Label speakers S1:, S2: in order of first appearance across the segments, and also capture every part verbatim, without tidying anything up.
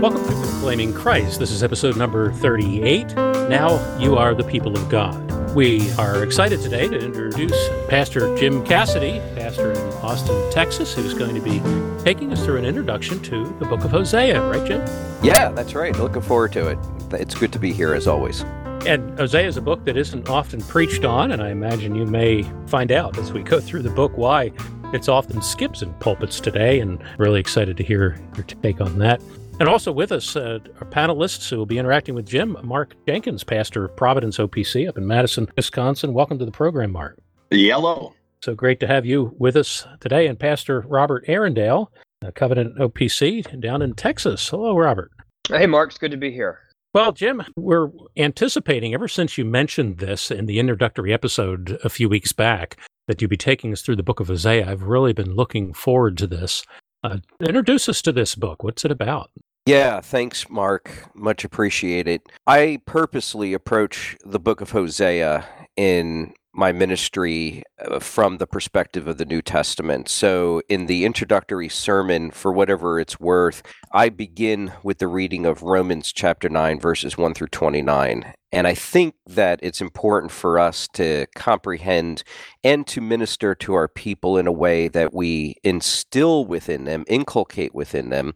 S1: Welcome to Proclaiming Christ. This is episode number thirty-eight. Now you are the people of God. We are excited today to introduce Pastor Jim Cassidy, pastor in Austin, Texas, who's going to be taking us through an introduction to the book of Hosea. Right, Jim?
S2: Yeah, that's right. Looking forward to it. It's good to be here as always.
S1: And Hosea is a book that isn't often preached on, and I imagine you may find out as we go through the book why it's often skips in pulpits today, and really excited to hear your take on that. And also with us uh, are panelists who will be interacting with Jim, Mark Jenkins, pastor of Providence O P C up in Madison, Wisconsin. Welcome to the program, Mark.
S3: Yellow.
S1: So great to have you with us today. And Pastor Robert Arundale, uh, Covenant O P C down in Texas. Hello, Robert.
S4: Hey, Mark. It's good to be here.
S1: Well, Jim, we're anticipating, ever since you mentioned this in the introductory episode a few weeks back, that you'd be taking us through the book of Hosea. I've really been looking forward to this. Uh, introduce us to this book. What's it about?
S2: Yeah, thanks, Mark. Much appreciated. I purposely approach the book of Hosea in my ministry uh, from the perspective of the New Testament. So in the introductory sermon, for whatever it's worth, I begin with the reading of Romans chapter nine, verses one through twenty-nine. And I think that it's important for us to comprehend and to minister to our people in a way that we instill within them, inculcate within them,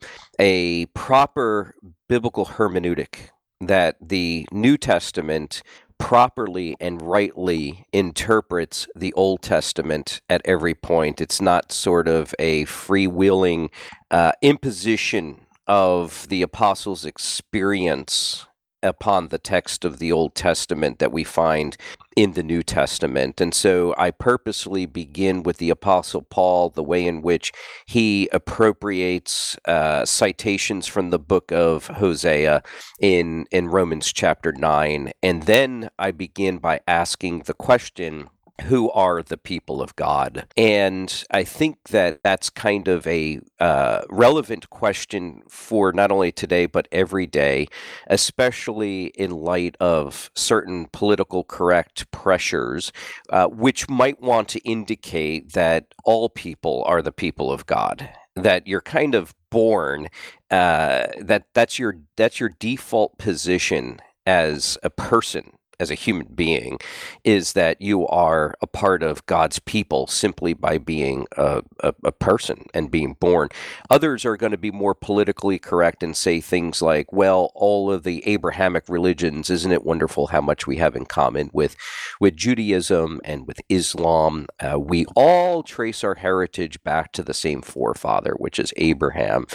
S2: a proper biblical hermeneutic, that the New Testament properly and rightly interprets the Old Testament at every point. It's not sort of a freewheeling uh, imposition of the apostles' experience upon the text of the Old Testament that we find in the New Testament. And so I purposely begin with the Apostle Paul, the way in which he appropriates uh, citations from the book of Hosea in, in Romans chapter nine. And then I begin by asking the question, who are the people of God? And I think that that's kind of a uh, relevant question for not only today, but every day, especially in light of certain political correct pressures, uh, which might want to indicate that all people are the people of God, that you're kind of born, uh, that that's your that's your default position as a person, as a human being, is that you are a part of God's people simply by being a, a, a person and being born. Others are going to be more politically correct and say things like, well, all of the Abrahamic religions, isn't it wonderful how much we have in common with, with Judaism and with Islam? Uh, we all trace our heritage back to the same forefather, which is Abraham.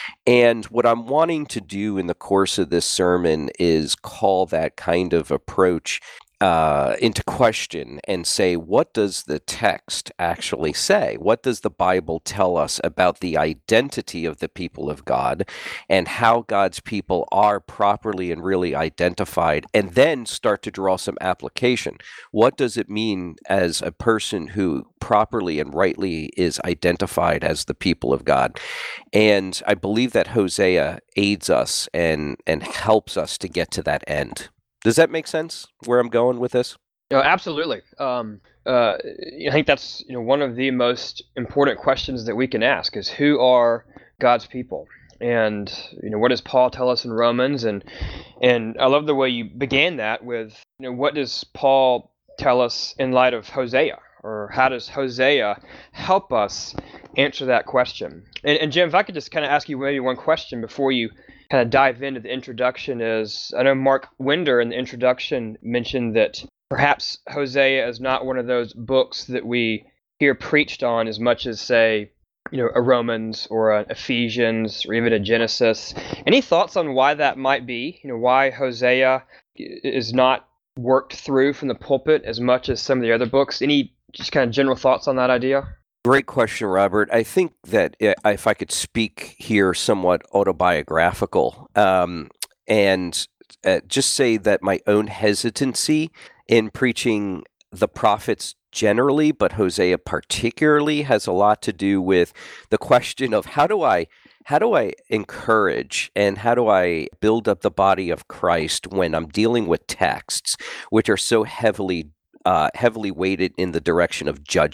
S2: And what I'm wanting to do in the course of this sermon is call that kind of approach uh, into question and say, what does the text actually say? What does the Bible tell us about the identity of the people of God and how God's people are properly and really identified? And then start to draw some application. What does it mean as a person who properly and rightly is identified as the people of God? And I believe that Hosea aids us and, and helps us to get to that end. Does that make sense, where I'm going with this?
S4: No, absolutely. Um, uh, I think that's you know one of the most important questions that we can ask is, who are God's people? And you know what does Paul tell us in Romans? And and I love the way you began that with, you know, what does Paul tell us in light of Hosea? Or how does Hosea help us answer that question? And, and Jim, if I could just kind of ask you maybe one question before you kind of dive into the introduction is, I know Mark Winder in the introduction mentioned that perhaps Hosea is not one of those books that we hear preached on as much as, say, you know, a Romans or an Ephesians or even a Genesis. Any thoughts on why that might be? You know, why Hosea is not worked through from the pulpit as much as some of the other books? Any just kind of general thoughts on that idea?
S2: Great question, Robert. I think that if I could speak here somewhat autobiographical um, and uh, just say that my own hesitancy in preaching the prophets generally, but Hosea particularly, has a lot to do with the question of how do I how do I encourage and how do I build up the body of Christ when I'm dealing with texts which are so heavily uh, heavily weighted in the direction of judgment,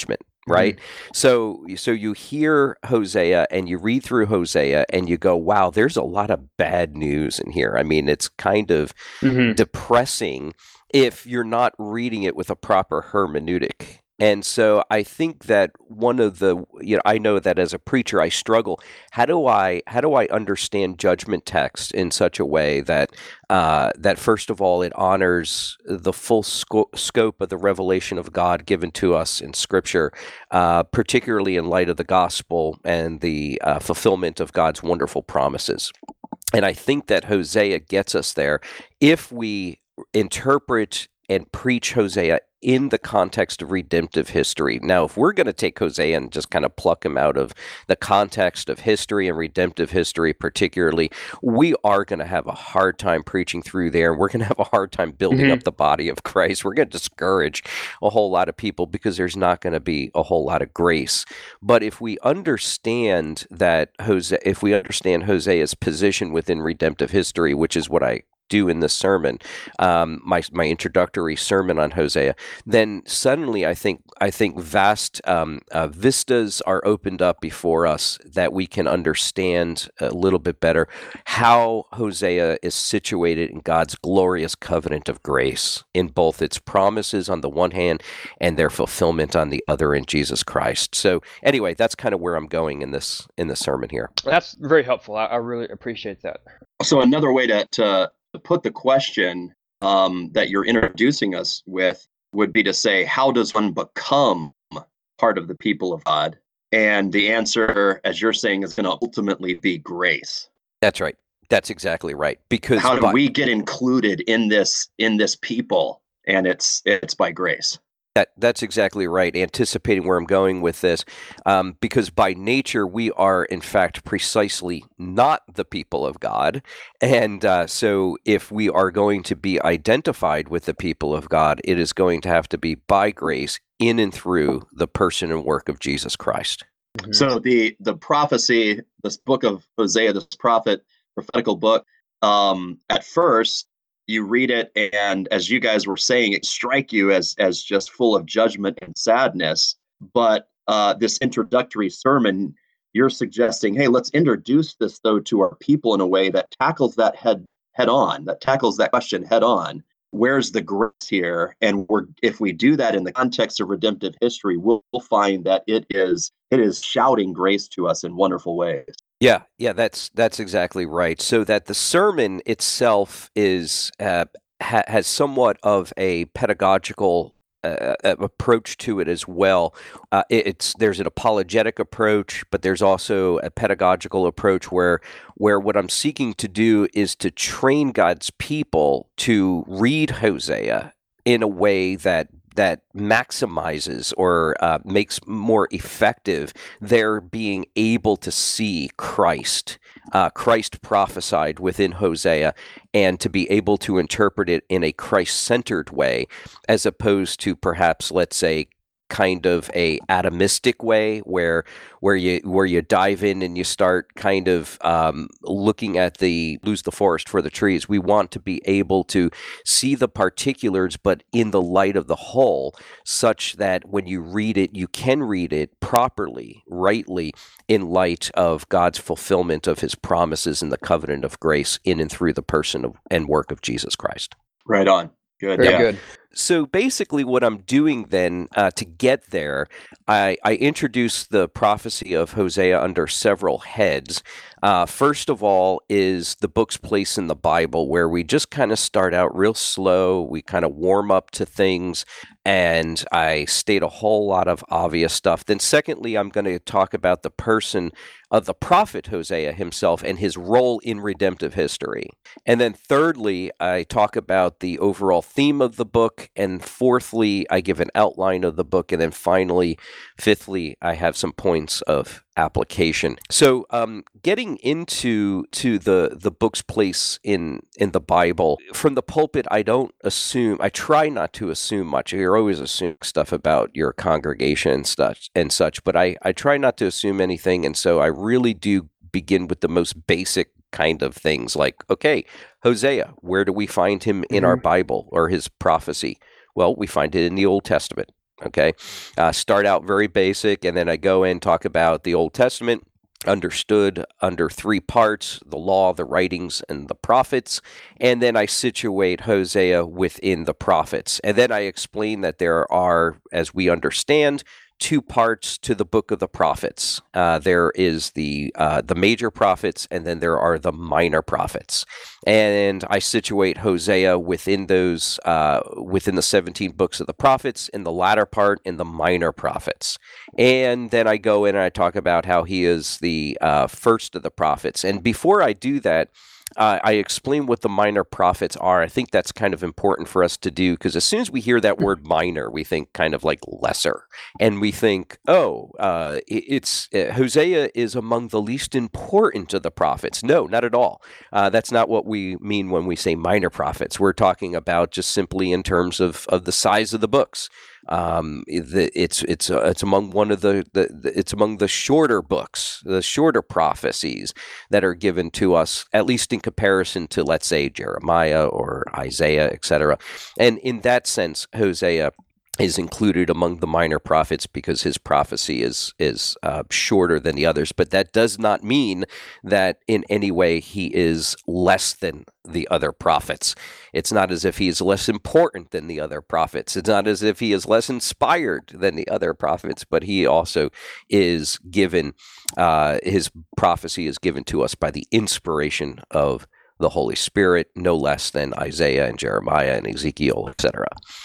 S2: right? Mm-hmm. So, so you hear Hosea and you read through Hosea and you go, wow, there's a lot of bad news in here. I mean, it's kind of mm-hmm. depressing if you're not reading it with a proper hermeneutic. And so I think that one of the, you know, I know that as a preacher, I struggle. How do I, how do I understand judgment text in such a way that, uh, that first of all, it honors the full sco- scope of the revelation of God given to us in Scripture, uh, particularly in light of the gospel and the uh, fulfillment of God's wonderful promises. And I think that Hosea gets us there if we interpret and preach Hosea in the context of redemptive history. Now, if we're going to take Hosea and just kind of pluck him out of the context of history and redemptive history particularly, we are going to have a hard time preaching through there, and we're going to have a hard time building mm-hmm. up the body of Christ. We're going to discourage a whole lot of people because there's not going to be a whole lot of grace. But if we understand that Hosea, if we understand Hosea's position within redemptive history, which is what I do in this sermon, um, my my introductory sermon on Hosea, then suddenly I think I think vast um, uh, vistas are opened up before us that we can understand a little bit better how Hosea is situated in God's glorious covenant of grace in both its promises on the one hand and their fulfillment on the other in Jesus Christ. So anyway, that's kind of where I'm going in this in the sermon here.
S4: That's very helpful. I, I really appreciate that.
S3: So another way to, to to put the question um, that you're introducing us with would be to say, how does one become part of the people of God? And the answer, as you're saying, is going to ultimately be grace.
S2: That's right. That's exactly right. Because
S3: how do
S2: by-
S3: we get included in this in this people? And it's it's by grace.
S2: That that's exactly right. Anticipating where I'm going with this, um, because by nature we are in fact precisely not the people of God, and uh, so if we are going to be identified with the people of God, it is going to have to be by grace in and through the person and work of Jesus Christ.
S3: Mm-hmm. So the the prophecy, this book of Hosea, this prophet prophetical book, um, at first, you read it, and as you guys were saying, it strike you as as just full of judgment and sadness. But uh, this introductory sermon, you're suggesting, hey, let's introduce this, though, to our people in a way that tackles that head head on, that tackles that question head on. Where's the grace here? And we're if we do that in the context of redemptive history, we'll, we'll find that it is it is shouting grace to us in wonderful ways.
S2: Yeah, yeah, that's that's exactly right. So that the sermon itself is uh, ha- has somewhat of a pedagogical uh, approach to it as well. Uh, it, it's there's an apologetic approach, but there's also a pedagogical approach where where what I'm seeking to do is to train God's people to read Hosea in a way that that maximizes or uh, makes more effective their being able to see Christ, uh, Christ prophesied within Hosea, and to be able to interpret it in a Christ-centered way, as opposed to perhaps, let's say, kind of a atomistic way where where you where you dive in and you start kind of um, looking at the lose the forest for the trees. We want to be able to see the particulars, but in the light of the whole, such that when you read it, you can read it properly, rightly, in light of God's fulfillment of his promises in the covenant of grace in and through the person of, and work of Jesus Christ.
S3: Right on. Good.
S4: Very
S3: yeah.
S4: good.
S2: So basically what I'm doing then uh, to get there, I, I introduce the prophecy of Hosea under several heads. Uh, first of all is the book's place in the Bible, where we just kind of start out real slow. We kind of warm up to things, and I state a whole lot of obvious stuff. Then secondly, I'm going to talk about the person of the prophet Hosea himself and his role in redemptive history. And then thirdly, I talk about the overall theme of the book. And fourthly, I give an outline of the book. And then finally, fifthly, I have some points of application. So um, getting into to the the book's place in in the Bible, from the pulpit, I don't assume, I try not to assume much. You're always assuming stuff about your congregation and such, and such, but I, I try not to assume anything. And so I really do begin with the most basic kind of things like, okay, Hosea, where do we find him in mm-hmm. our Bible or his prophecy? Well, we find it in the Old Testament. Okay, uh, start out very basic, and then I go in, talk about the Old Testament, understood under three parts: the law, the writings, and the prophets. And then I situate Hosea within the prophets. And then I explain that there are, as we understand, two parts to the book of the prophets. Uh, there is the uh, the major prophets, and then there are the minor prophets. And I situate Hosea within those uh, within the seventeen books of the prophets, in the latter part in the minor prophets. And then I go in and I talk about how he is the uh, first of the prophets. And before I do that, Uh, I explain what the minor prophets are. I think that's kind of important for us to do, because as soon as we hear that word minor, we think kind of like lesser. And we think, oh, uh, it- it's uh, Hosea is among the least important of the prophets. No, not at all. Uh, that's not what we mean when we say minor prophets. We're talking about just simply in terms of, of the size of the books. Um, the, it's it's uh, it's among one of the, the, the it's among the shorter books, the shorter prophecies that are given to us, at least in comparison to, let's say, Jeremiah or Isaiah, et cetera. And in that sense, Hosea is included among the minor prophets because his prophecy is is uh, shorter than the others. But that does not mean that in any way he is less than the other prophets. It's not as if he is less important than the other prophets. It's not as if he is less inspired than the other prophets, but he also is given, uh, his prophecy is given to us by the inspiration of the Holy Spirit, no less than Isaiah and Jeremiah and Ezekiel, et cetera.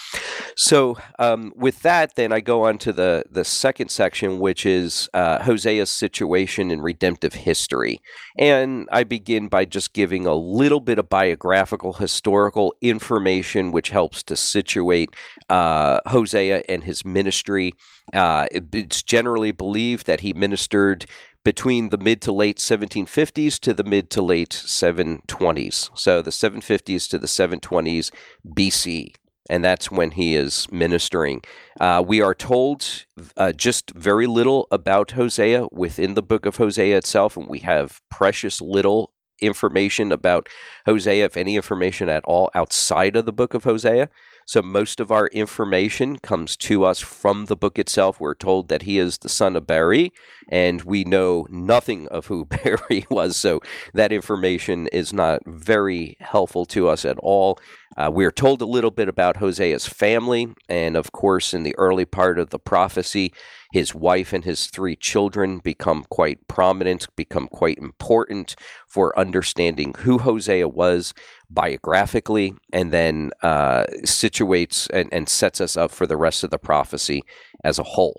S2: So um, with that, then I go on to the, the second section, which is uh, Hosea's situation in redemptive history. And I begin by just giving a little bit of biographical, historical information, which helps to situate uh, Hosea and his ministry. Uh, it, it's generally believed that he ministered between the mid to late seventeen fifties to the mid to late seven twenties. So the seven fifties to the seven twenties B C. And that's when he is ministering. Uh, we are told uh, just very little about Hosea within the book of Hosea itself, and we have precious little information about Hosea, if any information at all, outside of the book of Hosea. So most of our information comes to us from the book itself. We're told that he is the son of Beri, and we know nothing of who Beri was, so that information is not very helpful to us at all. Uh, we're told a little bit about Hosea's family, and of course, in the early part of the prophecy, his wife and his three children become quite prominent, become quite important for understanding who Hosea was biographically, and then uh, situates and, and sets us up for the rest of the prophecy as a whole.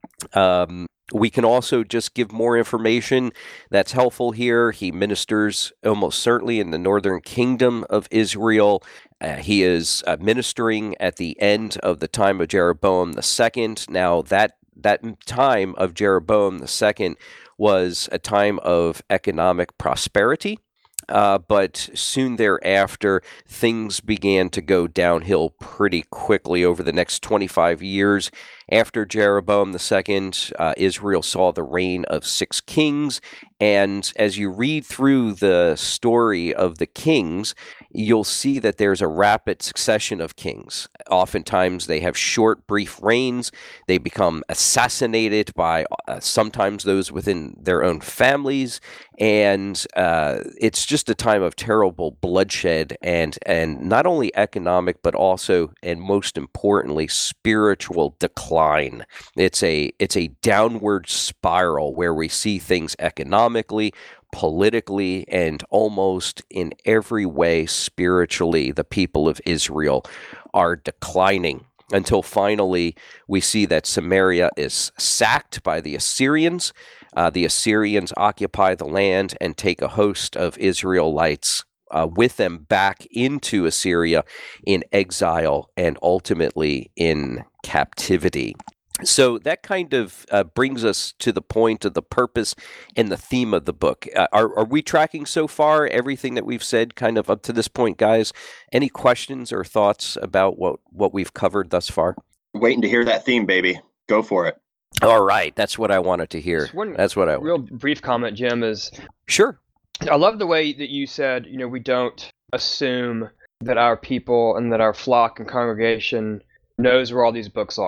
S2: Um, we can also just give more information that's helpful here. He ministers almost certainly in the northern kingdom of Israel. Uh, he is uh, ministering at the end of the time of Jeroboam the second. Now, that that time of Jeroboam the second was a time of economic prosperity. Uh, but soon thereafter, things began to go downhill pretty quickly over the next twenty-five years. After Jeroboam the second, uh, Israel saw the reign of six kings. And as you read through the story of the kings, you'll see that there's a rapid succession of kings. Oftentimes, they have short, brief reigns. They become assassinated by uh, sometimes those within their own families. And uh, it's just a time of terrible bloodshed and, and not only economic, but also, and most importantly, spiritual decline. It's a, it's a downward spiral where we see things economically, politically, and almost in every way spiritually, the people of Israel are declining, until finally we see that Samaria is sacked by the Assyrians. Uh, the Assyrians occupy the land and take a host of Israelites uh, with them back into Assyria in exile and ultimately in captivity. So that kind of uh, brings us to the point of the purpose and the theme of the book. Uh, are, are we tracking so far everything that we've said kind of up to this point, guys? Any questions or thoughts about what, what we've covered thus far?
S3: Waiting to hear that theme, baby. Go for it.
S2: All right. That's what I wanted to hear.
S4: Just one
S2: That's what I
S4: real brief comment, Jim, is
S2: Sure.
S4: I love the way that you said, you know, we don't assume that our people and that our flock and congregation knows where all these books are.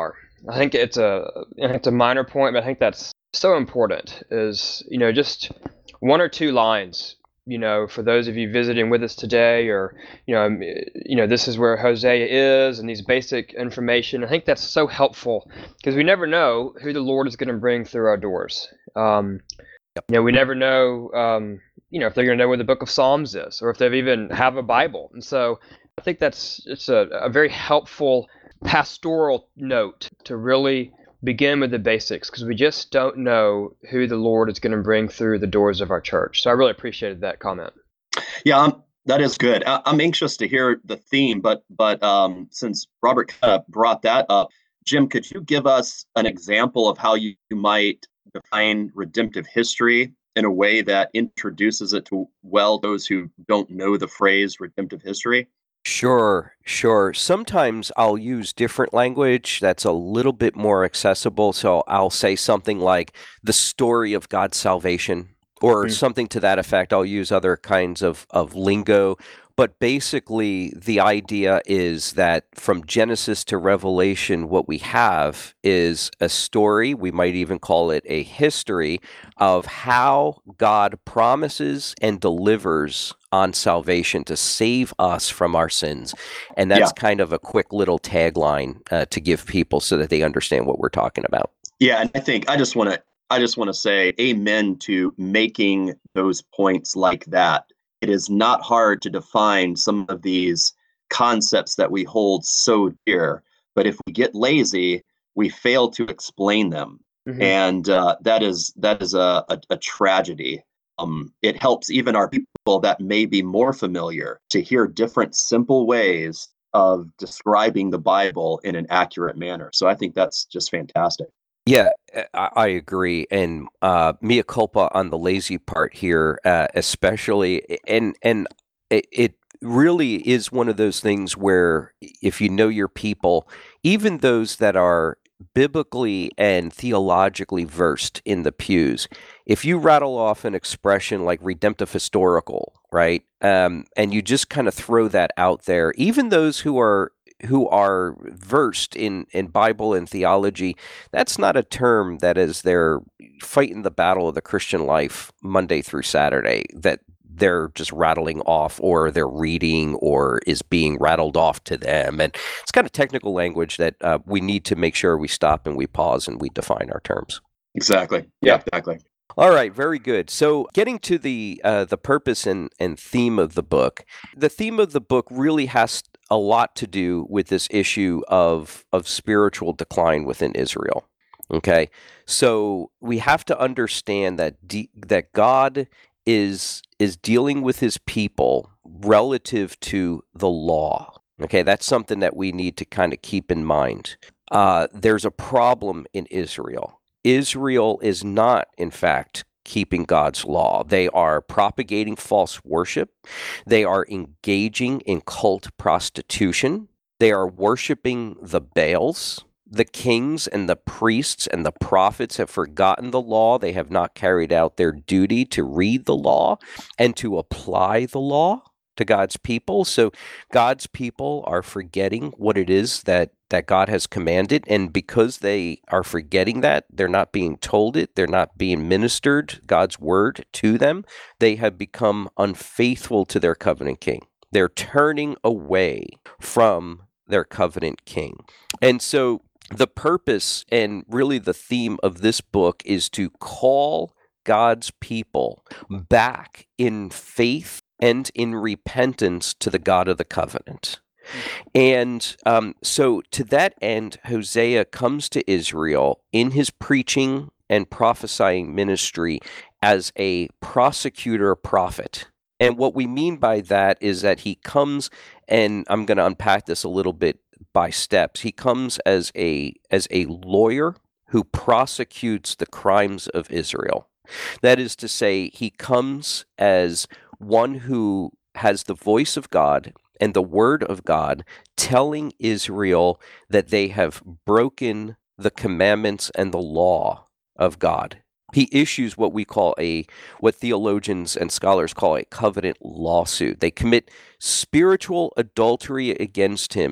S4: I think it's a it's a minor point, but I think that's so important. Is you know just one or two lines. You know, for those of you visiting with us today, or you know, you know, this is where Hosea is, and these basic information. I think that's so helpful because we never know who the Lord is going to bring through our doors. Um,
S2: Yep.
S4: You know, we never know. Um, you know, if they're going to know where the Book of Psalms is, or if they even have a Bible. And so, I think that's it's a, a very helpful pastoral note to really begin with the basics, because we just don't know who the Lord is going to bring through the doors of our church. So I really appreciated that comment.
S3: Yeah, um, that is good. I, I'm anxious to hear the theme, but but um, since Robert kind of brought that up, Jim, could you give us an example of how you, you might define redemptive history in a way that introduces it to well those who don't know the phrase redemptive history?
S2: Sure, sure. Sometimes I'll use different language that's a little bit more accessible. So I'll say something like the story of God's salvation or
S4: Mm.
S2: something to that effect. I'll use other kinds of, of lingo. But basically, the idea is that from Genesis to Revelation, what we have is a story, we might even call it a history, of how God promises and delivers on salvation to save us from our sins. And that's
S3: Yeah.
S2: kind of a quick little tagline uh, to give people so that they understand what we're talking about.
S3: Yeah, and I think I just want to I just want to say amen to making those points like that. It is not hard to define some of these concepts that we hold so dear, but if we get lazy, we fail to explain them,
S4: Mhm.
S3: and uh, that is that is a, a, a tragedy. Um, it helps even our people that may be more familiar to hear different simple ways of describing the Bible in an accurate manner. So I think that's just fantastic.
S2: Yeah, uh, I, I agree, and uh, mea culpa on the lazy part here, uh, especially, and and it, it really is one of those things where if you know your people, even those that are biblically and theologically versed in the pews, if you rattle off an expression like redemptive historical, right, um, and you just kind of throw that out there, even those who are who are versed in, in Bible and theology, that's not a term that is they're fighting the battle of the Christian life Monday through Saturday, that they're just rattling off or they're reading or is being rattled off to them. And it's kind of technical language that uh, we need to make sure we stop and we pause and we define our terms.
S3: Exactly. Yeah, exactly.
S2: All right, very good. So getting to the uh, the purpose and, and theme of the book, the theme of the book really has a lot to do with this issue of of spiritual decline within Israel. Okay, so we have to understand that de- that God is is dealing with His people relative to the law. Okay, that's something that we need to kind of keep in mind. Uh, there's a problem in Israel. Israel is not, in fact, keeping God's law. They are propagating false worship. They are engaging in cult prostitution. They are worshiping the Baals. The kings and the priests and the prophets have forgotten the law. They have not carried out their duty to read the law and to apply the law to God's people. So God's people are forgetting what it is that, that God has commanded. And because they are forgetting that, they're not being told it, they're not being ministered God's word to them, they have become unfaithful to their covenant king. They're turning away from their covenant king. And so the purpose and really the theme of this book is to call God's people back in faith and in repentance to the God of the covenant. And um, so to that end, Hosea comes to Israel in his preaching and prophesying ministry as a prosecutor prophet. And what we mean by that is that he comes, and I'm going to unpack this a little bit by steps. He comes as a as a lawyer who prosecutes the crimes of Israel. That is to say, he comes as one who has the voice of God and the word of God telling Israel that they have broken the commandments and the law of God. He issues what we call a, what theologians and scholars call a covenant lawsuit. They commit spiritual adultery against him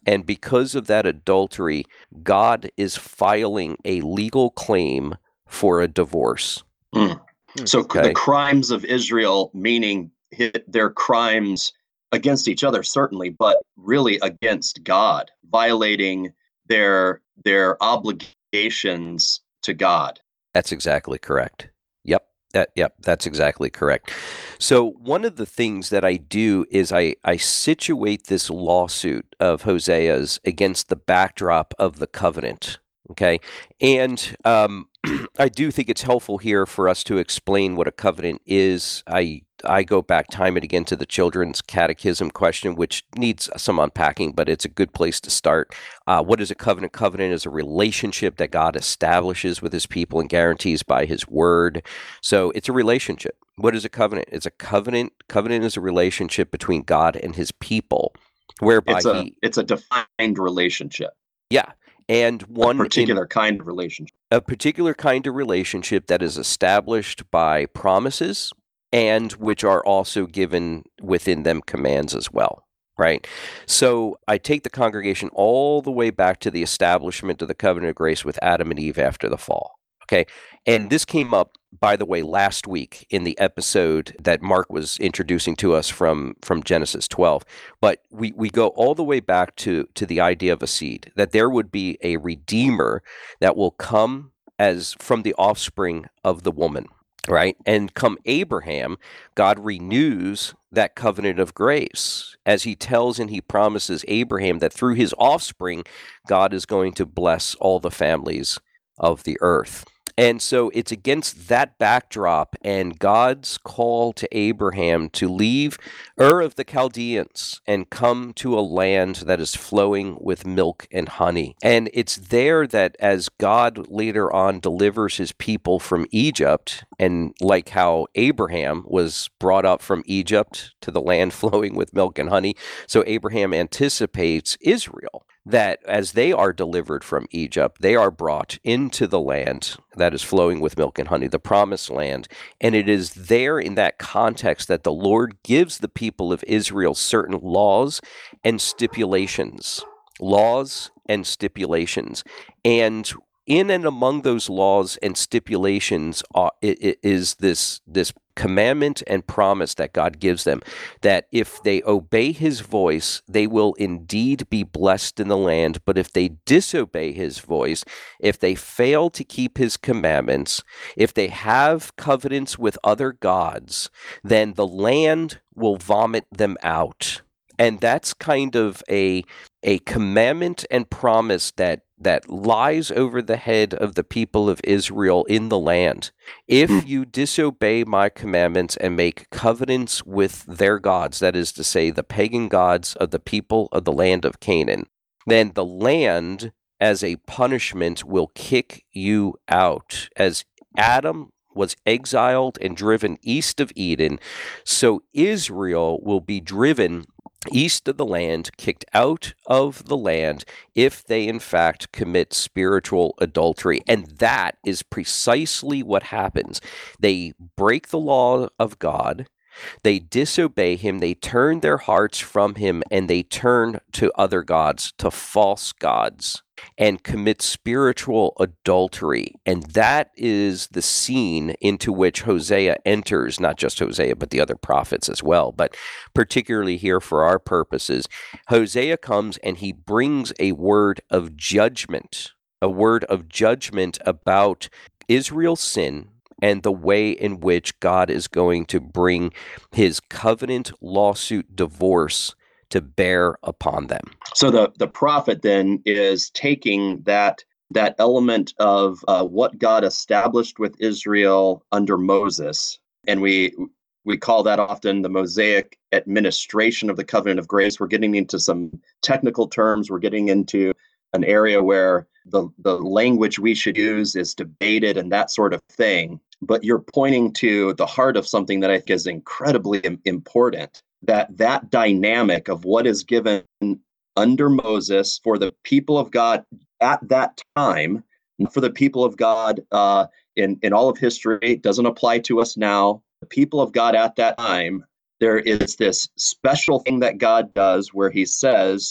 S2: And because of that adultery, God is filing a legal claim for a divorce.
S3: Mm. So
S2: Okay.
S3: the crimes of Israel, meaning hit their crimes against each other, certainly, but really against God, violating their their obligations to God.
S2: That's exactly correct. Yep. That, yep, that's exactly correct. So one of the things that I do is I, I situate this lawsuit of Hosea's against the backdrop of the covenant. Okay. And um, I do think it's helpful here for us to explain what a covenant is. I I go back time and again to the Children's Catechism question, which needs some unpacking, but it's a good place to start. Uh, what is a covenant? Covenant is a relationship that God establishes with his people and guarantees by his word. So it's a relationship. What is a covenant? It's a covenant. Covenant is a relationship between God and his people, whereby
S3: It's a
S2: he,
S3: it's a defined relationship,
S2: yeah. And
S3: a
S2: one in,
S3: particular kind of relationship.
S2: a particular kind of relationship that is established by promises and which are also given within them commands as well, right? So I take the congregation all the way back to the establishment of the covenant of grace with Adam and Eve after the fall. Okay. And this came up, by the way, last week in the episode that Mark was introducing to us from, from Genesis twelve. But we, we go all the way back to, to the idea of a seed, that there would be a redeemer that will come as from the offspring of the woman, right? And come Abraham, God renews that covenant of grace as he tells and he promises Abraham that through his offspring, God is going to bless all the families of the earth. And so it's against that backdrop and God's call to Abraham to leave Ur of the Chaldeans and come to a land that is flowing with milk and honey. And it's there that as God later on delivers his people from Egypt, and like how Abraham was brought up from Egypt to the land flowing with milk and honey, so Abraham anticipates Israel, that as they are delivered from Egypt, they are brought into the land that is flowing with milk and honey, the promised land. And it is there in that context that the Lord gives the people of Israel certain laws and stipulations, laws and stipulations. And in and among those laws and stipulations uh, it, it is this this commandment and promise that God gives them, that if they obey his voice, they will indeed be blessed in the land. But if they disobey his voice, if they fail to keep his commandments, if they have covenants with other gods, then the land will vomit them out. And that's kind of a a commandment and promise that that lies over the head of the people of Israel in the land. If you disobey my commandments and make covenants with their gods, that is to say, the pagan gods of the people of the land of Canaan, then the land, as a punishment, will kick you out. As Adam was exiled and driven east of Eden, so Israel will be driven east of the land, kicked out of the land, if they in fact commit spiritual adultery. And that is precisely what happens. They break the law of God, they disobey him, they turn their hearts from him, and they turn to other gods, to false gods, and commit spiritual adultery. And that is the scene into which Hosea enters, not just Hosea, but the other prophets as well. But particularly here for our purposes, Hosea comes and he brings a word of judgment, a word of judgment about Israel's sin and the way in which God is going to bring his covenant lawsuit divorce to bear upon them.
S3: So the, the prophet then is taking that that element of uh, what God established with Israel under Moses, and we we call that often the Mosaic administration of the covenant of grace. We're getting into some technical terms. We're getting into an area where the, the language we should use is debated and that sort of thing. But you're pointing to the heart of something that I think is incredibly important, that that dynamic of what is given under Moses for the people of God at that time, not for the people of God uh, in, in all of history. It doesn't apply to us now. The people of God at that time, there is this special thing that God does where he says,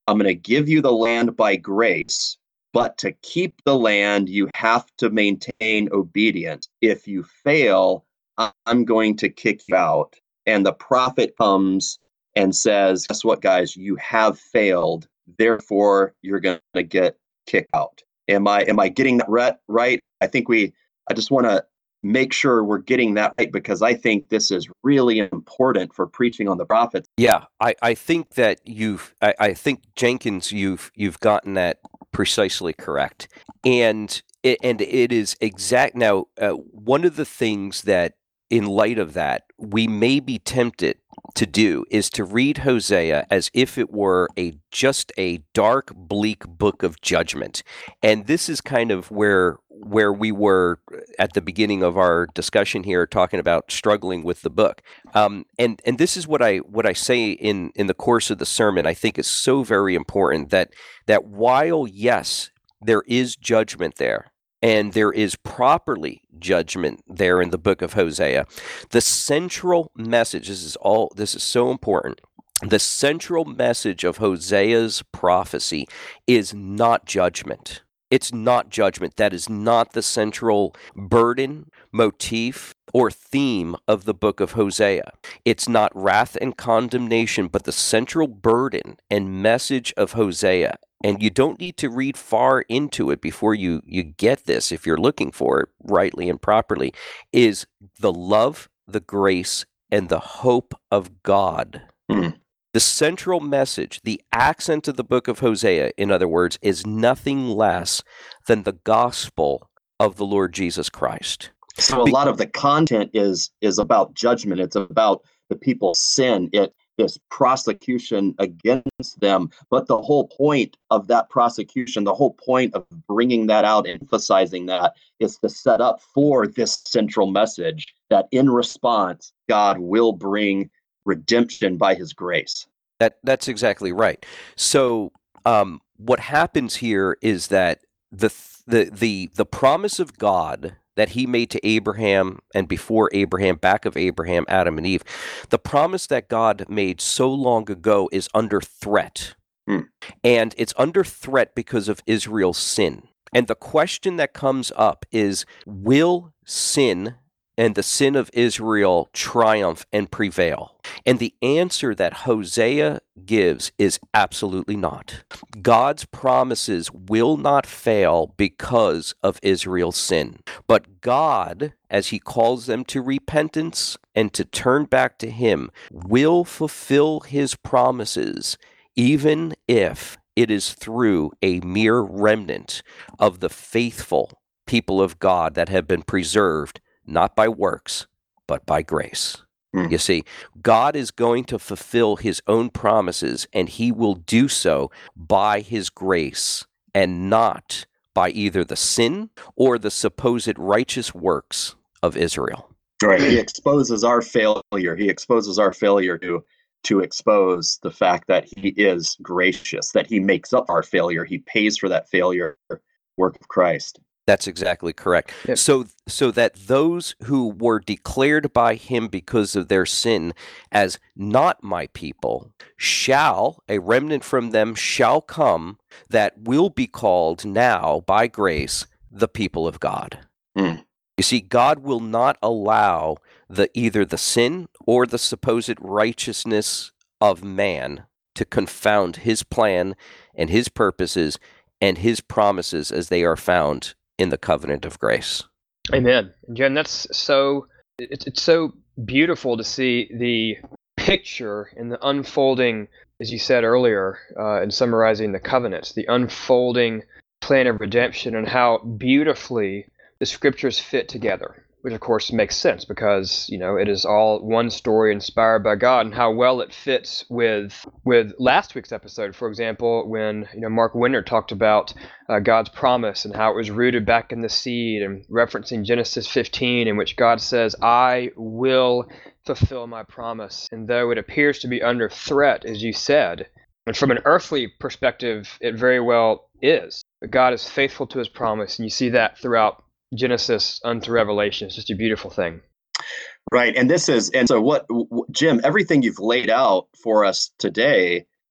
S3: I'm going to give you the land by grace, but to keep the land, you have to maintain obedience. If you fail, I'm going to kick you out. And the prophet comes and says, guess what, guys? You have failed. Therefore, you're going to get kicked out. Am I am I getting that right? I think we, I just want to make sure we're getting that right, because I think this is really important for preaching on the prophets.
S2: Yeah, I, I think that you've, I, I think Jenkins, you've you've gotten that precisely correct. And it, and it is exact. Now, uh, one of the things that, in light of that, we may be tempted to do is to read Hosea as if it were a just a dark, bleak book of judgment. And this is kind of where where we were at the beginning of our discussion here, talking about struggling with the book. Um, and and this is what I what I say in in the course of the sermon. I think is so very important, that that while yes, there is judgment there, and there is properly judgment there in the book of Hosea, the central message, this is all, this is so important, the central message of Hosea's prophecy is not judgment. It's not judgment. That is not the central burden, motif, or theme of the book of Hosea. It's not wrath and condemnation, but the central burden and message of Hosea, and you don't need to read far into it before you, you get this, if you're looking for it rightly and properly, is the love, the grace, and the hope of God.
S3: Mm.
S2: The central message, the accent of the book of Hosea, in other words, is nothing less than the gospel of the Lord Jesus Christ.
S3: So a Be- lot of the content is is about judgment. It's about the people's sin. It is prosecution against them. But the whole point of that prosecution, the whole point of bringing that out, emphasizing that, is to set up for this central message that in response, God will bring redemption by his grace.
S2: That that's exactly right. So um, what happens here is that the the the the promise of God that he made to Abraham, and before Abraham, back of Abraham, Adam and Eve, the promise that God made so long ago is under threat.
S3: Hmm.
S2: And it's under threat because of Israel's sin. And the question that comes up is, will sin and the sin of Israel triumph and prevail? And the answer that Hosea gives is absolutely not. God's promises will not fail because of Israel's sin. But God, as he calls them to repentance and to turn back to him, will fulfill his promises, even if it is through a mere remnant of the faithful people of God that have been preserved, not by works, but by grace. Mm. You see, God is going to fulfill his own promises, and he will do so by his grace and not by either the sin or the supposed righteous works of Israel.
S3: Right. He exposes our failure. He exposes our failure to to expose the fact that he is gracious, that he makes up our failure. He pays for that failure, work of Christ.
S2: That's exactly correct.
S4: Yep.
S2: So so that those who were declared by him because of their sin as not my people shall, a remnant from them shall come that will be called now by grace the people of God.
S3: Mm.
S2: You see, God will not allow the either the sin or the supposed righteousness of man to confound his plan and his purposes and his promises as they are found in the covenant of grace.
S4: Amen. And Jen, that's so, it's, it's so beautiful to see the picture and the unfolding, as you said earlier, uh, in summarizing the covenants, the unfolding plan of redemption and how beautifully the scriptures fit together, which of course makes sense because, you know, it is all one story inspired by God, and how well it fits with with last week's episode, for example, when, you know, Mark Winter talked about uh, God's promise and how it was rooted back in the seed, and referencing Genesis fifteen, in which God says, I will fulfill my promise. And though it appears to be under threat, as you said, and from an earthly perspective, it very well is, but God is faithful to his promise, and you see that throughout Genesis unto Revelation. It's just a beautiful thing.
S3: Right. And this is, and so what, Jim, everything you've laid out for us today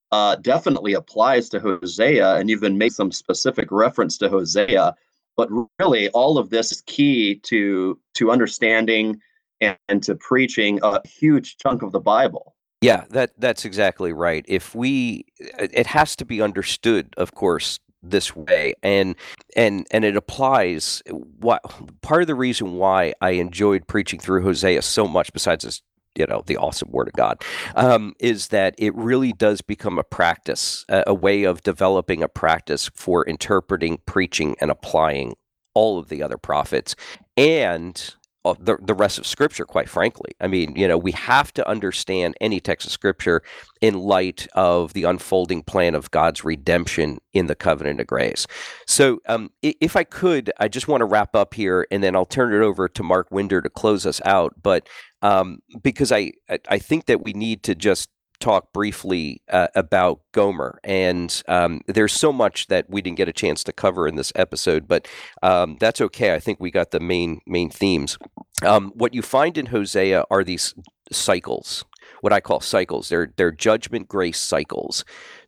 S3: uh, definitely applies to Hosea, and you've been making some specific reference to Hosea. But really, all of this is key to to understanding and, and to preaching a huge chunk of the Bible.
S2: Yeah, that that's exactly right. If we, it has to be understood, of course, this way, and and and it applies. What part of the reason why I enjoyed preaching through Hosea so much, besides this, you know, the awesome Word of God, um, is that it really does become a practice, a, a way of developing a practice for interpreting, preaching, and applying all of the other prophets and the the rest of Scripture, quite frankly. I mean, you know, we have to understand any text of Scripture in light of the unfolding plan of God's redemption in the covenant of grace. So um, if I could, I just want to wrap up here, and then I'll turn it over to Mark Winder to close us out. But um, because I, I think that we need to just talk briefly uh, about Gomer, and um, there's so much that we didn't get a chance to cover in this episode, but um, that's okay. I think we got the main main themes. Um, what you find in Hosea are these cycles, what I call cycles. They're they're judgment grace cycles.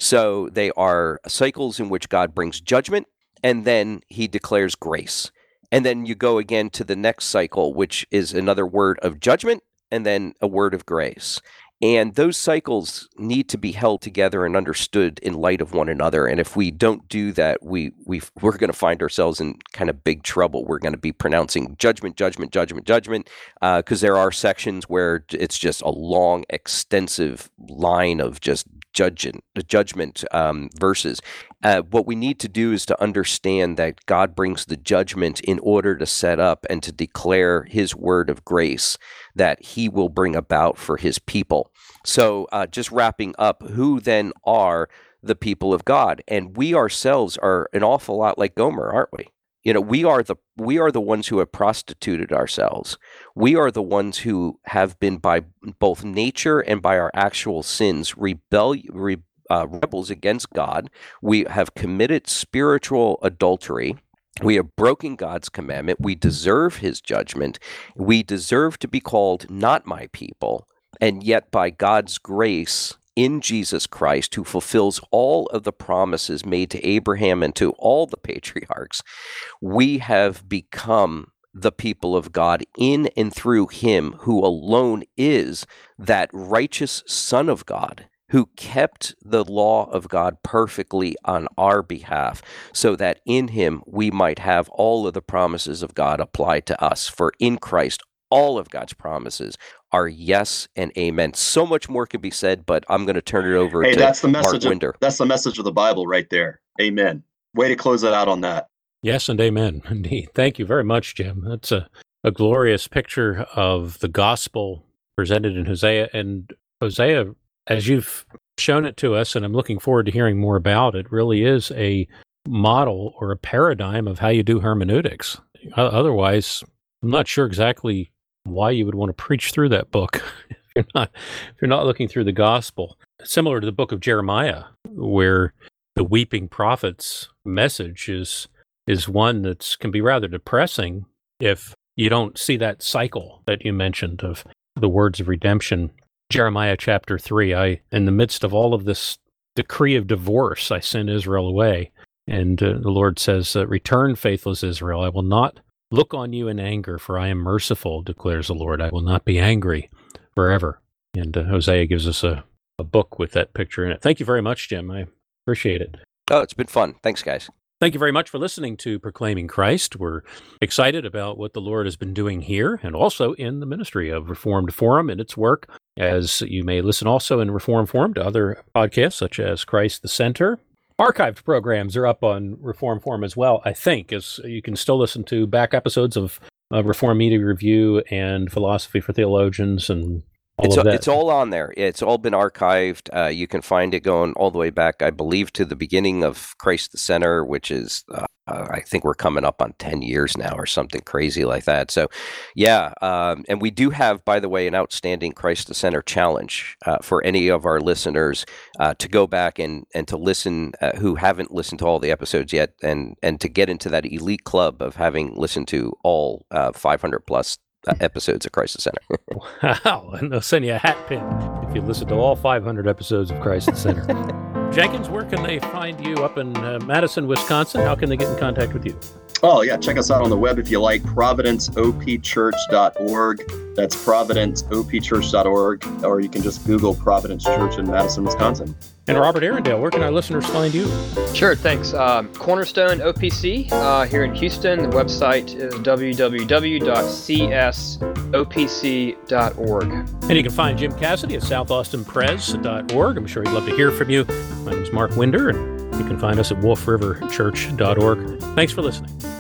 S2: So they are cycles in which God brings judgment, and then He declares grace, and then you go again to the next cycle, which is another word of judgment, and then a word of grace. And those cycles need to be held together and understood in light of one another. And if we don't do that, we we we're going to find ourselves in kind of big trouble. We're going to be pronouncing judgment, judgment, judgment, judgment, because uh, there are sections where it's just a long, extensive line of just judgment, judgment um, verses. Uh, what we need to do is to understand that God brings the judgment in order to set up and to declare His word of grace that He will bring about for His people. So uh, just wrapping up, who then are the people of God? And we ourselves are an awful lot like Gomer, aren't we? You know, we are the we are the ones who have prostituted ourselves. We are the ones who have been, by both nature and by our actual sins, rebel, re, uh, rebels against God. We have committed spiritual adultery. We have broken God's commandment. We deserve His judgment. We deserve to be called not my people. And yet, by God's grace in Jesus Christ, who fulfills all of the promises made to Abraham and to all the patriarchs, we have become the people of God in and through Him, who alone is that righteous Son of God, who kept the law of God perfectly on our behalf, so that in Him we might have all of the promises of God applied to us. For in Christ, all of God's promises are yes and amen. So much more could be said, but I'm going to turn it over
S3: hey,
S2: to
S3: that's the message
S2: Mark
S3: of,
S2: Winder.
S3: That's the message of the Bible right there. Amen. Way to close it out on that.
S1: Yes and amen, indeed. Thank you very much, Jim. That's a, a glorious picture of the gospel presented in Hosea. And Hosea, as you've shown it to us, and I'm looking forward to hearing more about it, really is a model or a paradigm of how you do hermeneutics. Otherwise, I'm not sure exactly why you would want to preach through that book if you're not if you're not looking through the gospel. Similar to the book of Jeremiah, where the weeping prophet's message is is one that can be rather depressing if you don't see that cycle that you mentioned of the words of redemption. Jeremiah chapter three, I, in the midst of all of this decree of divorce, I send Israel away. And uh, the Lord says, uh, return, faithless Israel. I will not look on you in anger, for I am merciful, declares the Lord. I will not be angry forever. And uh, Hosea gives us a, a book with that picture in it. Thank you very much, Jim. I appreciate it.
S2: Oh, it's been fun. Thanks, guys.
S1: Thank you very much for listening to Proclaiming Christ. We're excited about what the Lord has been doing here and also in the ministry of Reformed Forum and its work, as you may listen also in Reformed Forum to other podcasts such as Christ the Center. Archived programs are up on Reformed Forum as well, I think, as you can still listen to back episodes of uh, Reformed Media Review and Philosophy for Theologians and all
S2: it's,
S1: of that.
S2: It's all on there. It's all been archived. Uh, you can find it going all the way back, I believe, to the beginning of Christ the Center, which is, uh, uh, I think we're coming up on ten years now or something crazy like that. So, yeah. Um, and we do have, by the way, an outstanding Christ the Center challenge uh, for any of our listeners uh, to go back and, and to listen, uh, who haven't listened to all the episodes yet, and, and to get into that elite club of having listened to all uh, five hundred plus Uh, episodes of Christ the Center.
S1: Wow, and they'll send you a hat pin if you listen to all five hundred episodes of Christ the Center. Jenkins, where can they find you up in uh, Madison, Wisconsin? How can they get in contact with you?
S3: Oh, yeah. Check us out on the web if you like, providence o p church dot org. That's providence o p church dot org. Or you can just Google Providence Church in Madison, Wisconsin.
S1: And Robert Arundel, where can our listeners find you?
S4: Sure, thanks. Um, Cornerstone O P C uh, here in Houston. The website is w w w dot c s o p c dot org.
S1: And you can find Jim Cassidy at south austin pres dot org. I'm sure he'd love to hear from you. My name is Mark Winder, and you can find us at wolf river church dot org. Thanks for listening.